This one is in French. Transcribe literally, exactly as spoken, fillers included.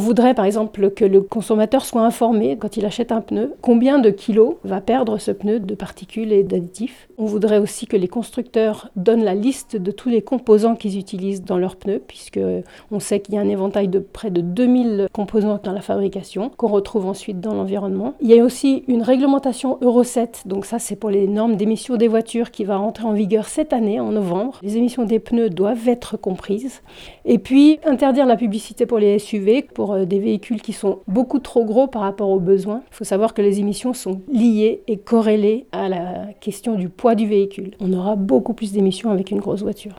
voudrait par exemple que le consommateur soit informé quand il achète un pneu combien de kilos va perdre ce pneu de particules et d'additifs. On voudrait aussi que les constructeurs donnent la liste de tous les composants qu'ils utilisent dans leurs pneus, puisque on sait qu'il y a un éventail de près de deux mille composants dans la fabrication qu'on retrouve ensuite dans l'environnement. Il y a aussi une réglementation Euro sept, donc ça c'est pour les normes d'émissions des voitures qui va rentrer en vigueur cette année en novembre. Les émissions des pneus doivent être comprises. Et puis interdire la publicité pour les S U V, pour des véhicules qui sont beaucoup trop gros par rapport aux besoins. Il faut savoir que les émissions sont liées et corrélées à la question du poids du véhicule. On aura beaucoup plus d'émissions avec une grosse voiture.